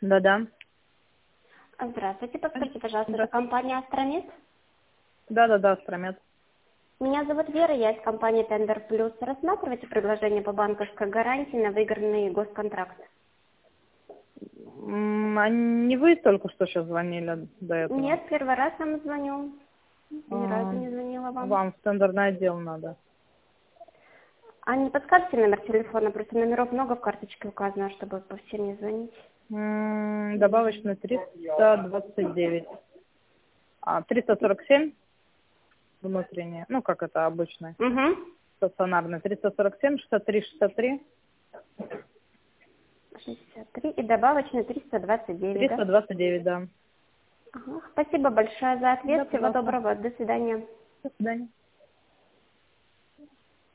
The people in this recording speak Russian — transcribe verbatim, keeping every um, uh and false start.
Да-да. Здравствуйте, подскажите, пожалуйста, это Здравствуйте. компания «Астромед»? Да-да-да, Астромед. Меня зовут Вера, я из компании «Тендер Плюс». Рассматриваете предложение по банковской гарантии на выигранный госконтракт? М, А не вы только что сейчас звонили до этого? Нет, первый раз вам звоню. Ни разу А, не звонила вам. Вам в тендерный отдел надо. А не подскажете номер телефона? Просто номеров много в карточке указано, чтобы по всем не звонить. М, Добавочный триста двадцать девять. А, триста сорок семь внутреннее. Ну, как это обычный, Угу. стационарный. триста сорок семь, шестьдесят три, шестьдесят три, шестьдесят три и добавочный триста двадцать девять, да? триста двадцать девять, да. Ага. Спасибо большое за Да, ответ. Всего пожалуйста. доброго. До свидания. До свидания.